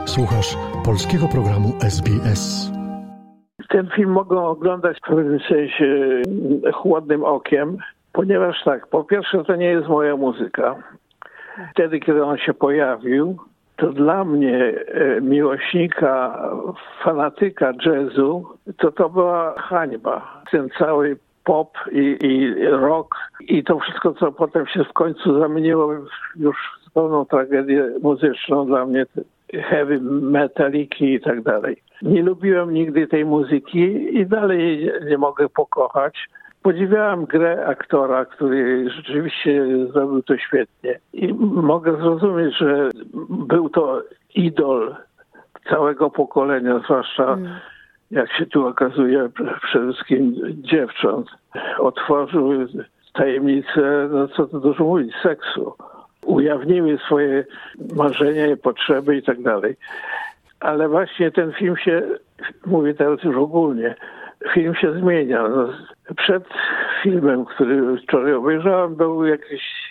Słuchasz polskiego programu SBS. Ten film mogą oglądać w pewnym sensie chłodnym okiem, ponieważ tak, po pierwsze to nie jest moja muzyka. Wtedy, kiedy on się pojawił, to dla mnie, miłośnika, fanatyka jazzu, to była hańba. Ten cały pop i rock i to wszystko, co potem się w końcu zamieniło już w pełną tragedię muzyczną dla mnie, heavy metaliki i tak dalej. Nie lubiłem nigdy tej muzyki i dalej nie mogę pokochać. Podziwiałem grę aktora, który rzeczywiście zrobił to świetnie. I mogę zrozumieć, że był to idol całego pokolenia, zwłaszcza jak się tu okazuje przede wszystkim dziewcząt. Otworzył tajemnicę, no co tu dużo mówić, seksu. Ujawniły swoje marzenia i potrzeby i tak dalej. Ale właśnie ten film się, mówię teraz już ogólnie, film się zmienia. No, przed filmem, który wczoraj obejrzałem, był jakiś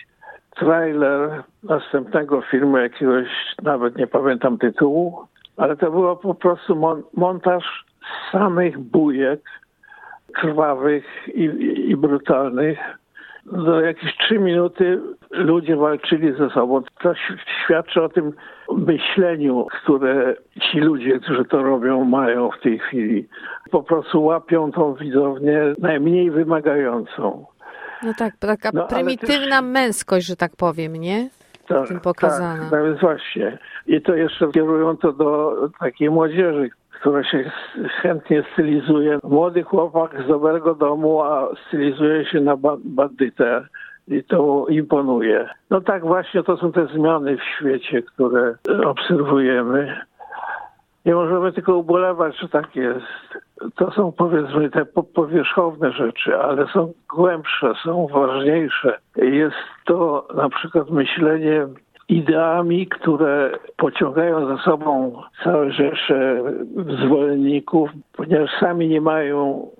trailer następnego filmu, jakiegoś, nawet nie pamiętam tytułu, ale to było po prostu montaż samych bujek krwawych i brutalnych. Za jakieś 3 minuty ludzie walczyli ze sobą. To świadczy o tym myśleniu, które ci ludzie, którzy to robią, mają w tej chwili. Po prostu łapią tą widownię najmniej wymagającą. No tak, taka prymitywna męskość, że tak powiem, nie? Tak, tym pokazana. Tak, no więc właśnie. I to jeszcze kierują to do takiej młodzieży, która się chętnie stylizuje. Młody chłopak z dobrego domu, a stylizuje się na bandytę i to imponuje. No tak właśnie to są te zmiany w świecie, które obserwujemy. Nie możemy tylko ubolewać, że tak jest. To są powiedzmy te powierzchowne rzeczy, ale są głębsze, są ważniejsze. Jest to na przykład myślenie ideami, które pociągają za sobą całe rzesze zwolenników, ponieważ sami nie mają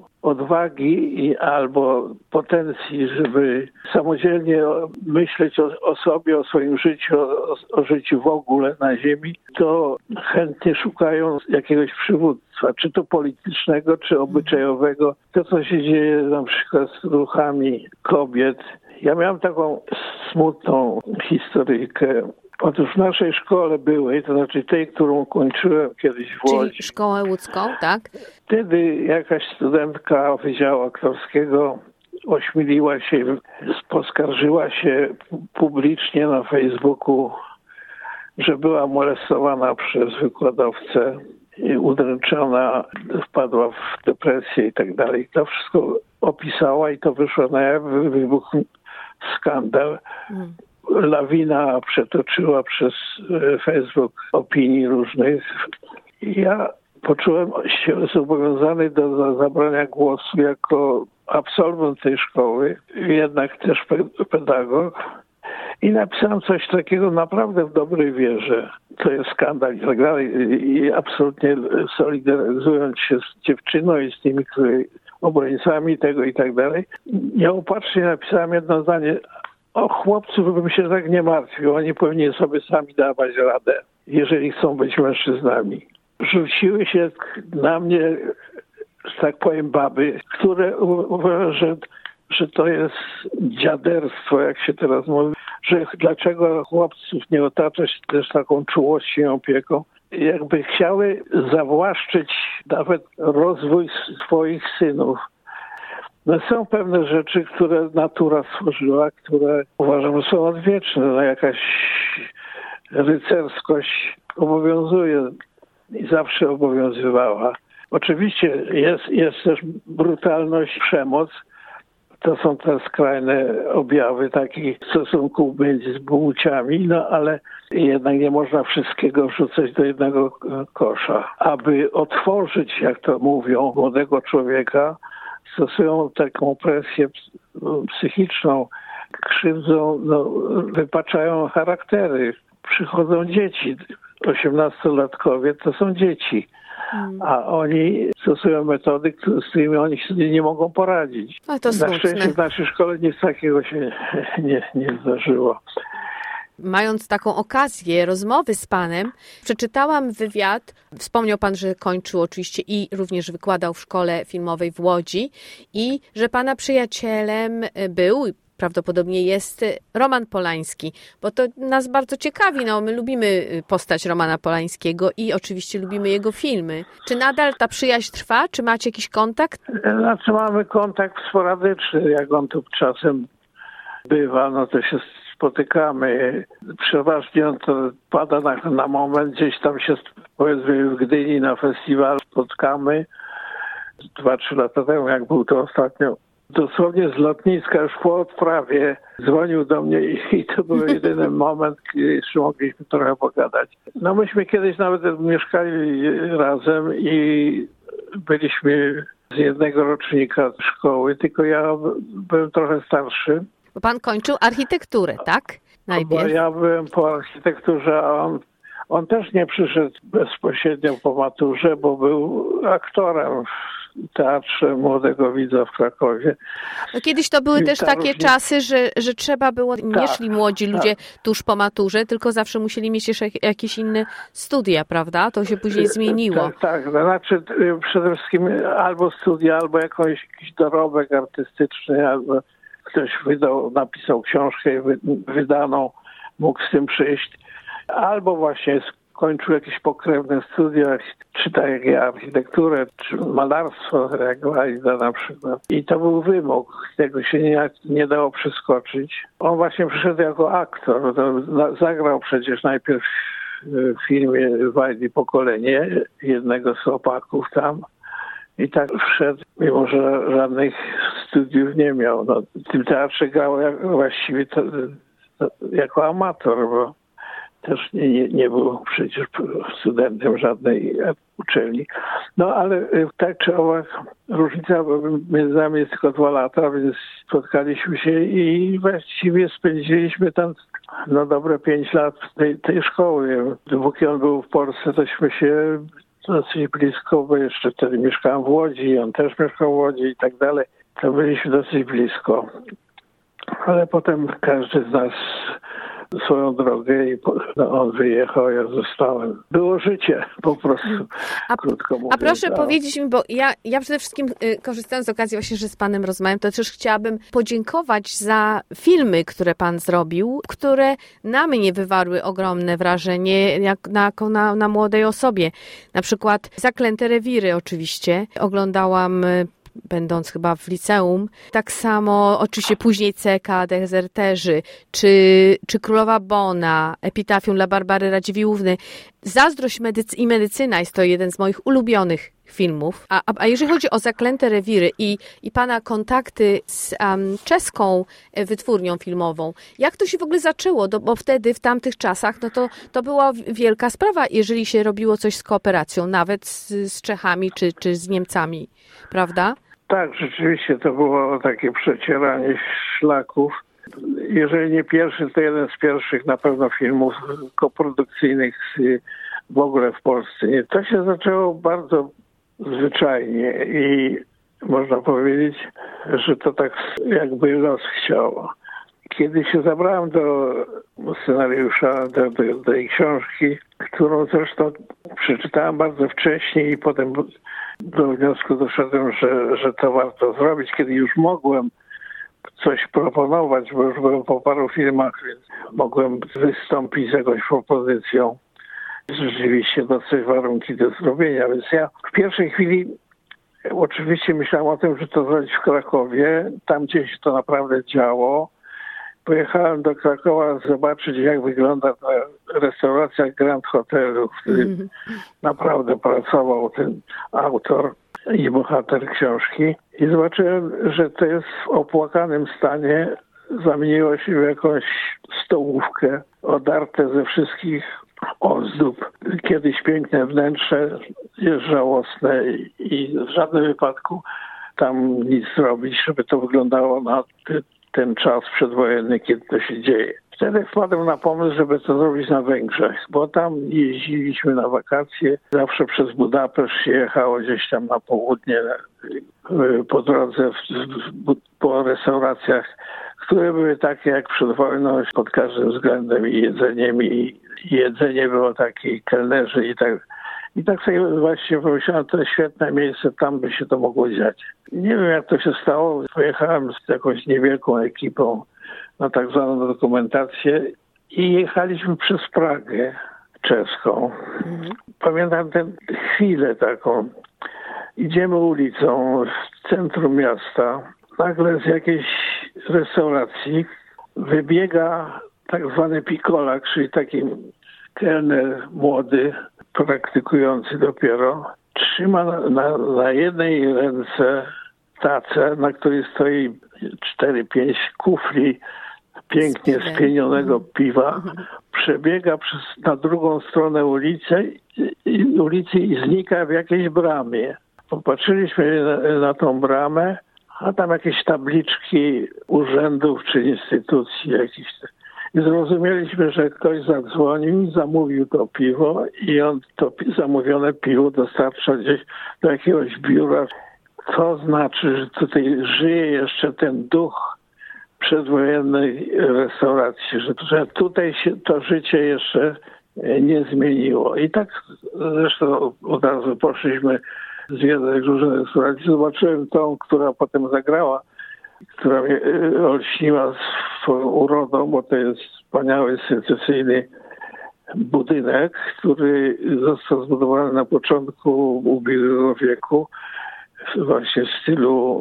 odwagi albo potencji, żeby samodzielnie myśleć o sobie, o swoim życiu, o życiu w ogóle na ziemi, to chętnie szukają jakiegoś przywództwa, czy to politycznego, czy obyczajowego. To, co się dzieje na przykład z ruchami kobiet. Ja miałem taką smutną historyjkę. Otóż w naszej szkole byłej, to znaczy tej, którą kończyłem kiedyś w Łodzi. Czyli szkołę łódzką, tak? Wtedy jakaś studentka Wydziału Aktorskiego ośmieliła się, poskarżyła się publicznie na Facebooku, że była molestowana przez wykładowcę, udręczona, wpadła w depresję i tak dalej. To wszystko opisała i to wyszło na jaw, wybuchł skandal. Lawina przetoczyła przez Facebook opinii różnych. Ja poczułem się zobowiązany do zabrania głosu jako absolwent tej szkoły, jednak też pedagog. I napisałem coś takiego naprawdę w dobrej wierze. To jest skandal i tak dalej. I absolutnie solidaryzując się z dziewczyną i z tymi, obrońcami tego i tak dalej. Nieupatrznie napisałem jedno zdanie. O chłopców bym się tak nie martwił. Oni powinni sobie sami dawać radę, jeżeli chcą być mężczyznami. Rzuciły się na mnie, że tak powiem, baby, które uważają, że to jest dziaderstwo, jak się teraz mówi, że dlaczego chłopców nie otaczać też taką czułością i opieką. Jakby chciały zawłaszczyć nawet rozwój swoich synów. No są pewne rzeczy, które natura stworzyła, które uważam, że są odwieczne. No jakaś rycerskość obowiązuje i zawsze obowiązywała. Oczywiście jest też brutalność, przemoc. To są te skrajne objawy takich stosunków między płciami, no ale jednak nie można wszystkiego wrzucać do jednego kosza. Aby otworzyć, jak to mówią, młodego człowieka, stosują taką presję psychiczną, krzywdzą, wypaczają charaktery. Przychodzą dzieci, 18-latkowie to są dzieci. A oni stosują metody, z którymi oni sobie nie mogą poradzić. No to na szczęście w naszej szkole nic takiego się nie zdarzyło. Mając taką okazję rozmowy z panem, przeczytałam wywiad. Wspomniał pan, że kończył oczywiście i również wykładał w szkole filmowej w Łodzi i że pana przyjacielem był, prawdopodobnie jest, Roman Polański, bo to nas bardzo ciekawi. No, my lubimy postać Romana Polańskiego i oczywiście lubimy jego filmy. Czy nadal ta przyjaźń trwa? Czy macie jakiś kontakt? Znaczy mamy kontakt sporadyczny, jak on tu czasem bywa, no to się spotykamy. Przeważnie on to pada na moment, gdzieś tam się powiedzmy w Gdyni na festiwal spotkamy. 2-3 lata temu, jak był to ostatnio, dosłownie z lotniska już po odprawie dzwonił do mnie i to był jedyny moment, kiedy jeszcze mogliśmy trochę pogadać. No myśmy kiedyś nawet mieszkali razem i byliśmy z jednego rocznika szkoły, tylko ja byłem trochę starszy. Bo pan kończył architekturę, tak? Najpierw. Bo ja byłem po architekturze, a on też nie przyszedł bezpośrednio po maturze, bo był aktorem w Teatrze Młodego Widza w Krakowie. No kiedyś to były też takie czasy, że trzeba było, nie szli młodzi ludzie tuż po maturze, tylko zawsze musieli mieć jeszcze jakieś inne studia, prawda? To się później zmieniło. Tak. No, znaczy przede wszystkim albo studia, albo jakiś dorobek artystyczny, albo ktoś napisał książkę i wydaną, mógł z tym przyjść, albo właśnie skończył jakieś pokrewne studia, czy tak jak ja, architekturę, czy malarstwo, jak Walida na przykład. I to był wymóg, tego się nie dało przeskoczyć. On właśnie przyszedł jako aktor, zagrał przecież najpierw w filmie Walidi Pokolenie, jednego z chłopaków tam. I tak wszedł, mimo że żadnych studiów nie miał. No, w tym teatrze grał właściwie jako amator, bo też nie był przecież studentem żadnej uczelni. No ale tak czy owak różnica między nami jest tylko 2 lata, więc spotkaliśmy się i właściwie spędziliśmy tam dobre 5 lat tej szkoły. Dopóki on był w Polsce, tośmy się dosyć blisko, bo jeszcze wtedy mieszkałem w Łodzi, on też mieszkał w Łodzi i tak dalej. To byliśmy dosyć blisko. Ale potem każdy z nas swoją drogę i on wyjechał, ja zostałem. Było życie po prostu, krótko mówiąc. A proszę powiedzieć mi, bo ja przede wszystkim korzystając z okazji właśnie, że z panem rozmawiam, to też chciałabym podziękować za filmy, które pan zrobił, które na mnie wywarły ogromne wrażenie jako na młodej osobie. Na przykład Zaklęte rewiry oczywiście. Oglądałam będąc chyba w liceum. Tak samo oczywiście później CK, Dezerterzy, czy Królowa Bona, Epitafium dla Barbary Radziwiłłówny. Zazdrość i medycyna jest to jeden z moich ulubionych filmów. A jeżeli chodzi o Zaklęte rewiry i pana kontakty z czeską wytwórnią filmową, jak to się w ogóle zaczęło? Bo wtedy, w tamtych czasach, no to była wielka sprawa, jeżeli się robiło coś z kooperacją, nawet z Czechami czy z Niemcami, prawda? Tak, rzeczywiście to było takie przecieranie szlaków. Jeżeli nie pierwszy, to jeden z pierwszych na pewno filmów koprodukcyjnych w ogóle w Polsce. To się zaczęło bardzo zwyczajnie i można powiedzieć, że to tak jakby los chciał. Kiedy się zabrałem do scenariusza, do tej książki, którą zresztą przeczytałem bardzo wcześnie i potem do wniosku doszedłem, że to warto zrobić, kiedy już mogłem coś proponować, bo już byłem po paru filmach, więc mogłem wystąpić z jakąś propozycją. Rzeczywiście dosyć warunki do zrobienia, więc ja w pierwszej chwili oczywiście myślałem o tym, że to zrobić w Krakowie, tam gdzie się to naprawdę działo. Pojechałem do Krakowa zobaczyć, jak wygląda ta restauracja Grand Hotelu, w którym naprawdę pracował ten autor i bohater książki. I zobaczyłem, że to jest w opłakanym stanie. Zamieniło się w jakąś stołówkę odarte ze wszystkich ozdób. Kiedyś piękne wnętrze jest żałosne i w żadnym wypadku tam nic zrobić, żeby to wyglądało na ten czas przedwojenny, kiedy to się dzieje. Wtedy wpadłem na pomysł, żeby to zrobić na Węgrzech, bo tam jeździliśmy na wakacje. Zawsze przez Budapeszt się jechało gdzieś tam na południe, po drodze, po restauracjach, które były takie jak przed wojną pod każdym względem i jedzeniem, i jedzenie było takie, i kelnerzy i tak sobie właśnie pomyślałem, to jest świetne miejsce, tam by się to mogło dziać. Nie wiem, jak to się stało. Pojechałem z jakąś niewielką ekipą na tak zwaną dokumentację i jechaliśmy przez Pragę czeską. Pamiętam tę chwilę taką. Idziemy ulicą w centrum miasta. Nagle z jakiejś restauracji wybiega tak zwany pikolak, czyli taki kelner młody, praktykujący dopiero. Trzyma na jednej ręce tacę, na której stoi 4-5 kufli pięknie spienionego piwa. Przebiega na drugą stronę ulicy i znika w jakiejś bramie. Popatrzyliśmy na tą bramę, a tam jakieś tabliczki urzędów czy instytucji jakichś. I zrozumieliśmy, że ktoś zadzwonił, zamówił to piwo i on to zamówione piwo dostarcza gdzieś do jakiegoś biura. To znaczy, że tutaj żyje jeszcze ten duch przedwojennej restauracji, że tutaj się to życie jeszcze nie zmieniło. I tak zresztą od razu poszliśmy zwiedzać różne restauracje. Zobaczyłem tą, która potem zagrała, która mnie olśniła swoją urodą, bo to jest wspaniały, secesyjny budynek, który został zbudowany na początku ubiegłego wieku, właśnie w stylu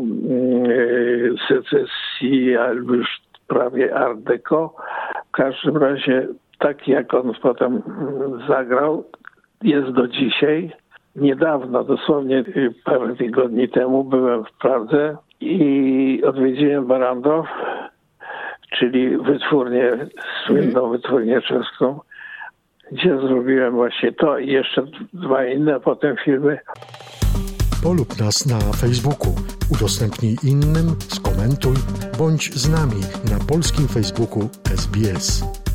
secesji, albo już prawie art deco. W każdym razie taki, jak on potem zagrał, jest do dzisiaj. Niedawno, dosłownie parę tygodni temu, byłem w Pradze i odwiedziłem Barrandov, czyli słynną wytwórnię czeską, gdzie zrobiłem właśnie to i jeszcze 2 inne potem filmy. Polub nas na Facebooku, udostępnij innym, skomentuj, bądź z nami na polskim Facebooku SBS.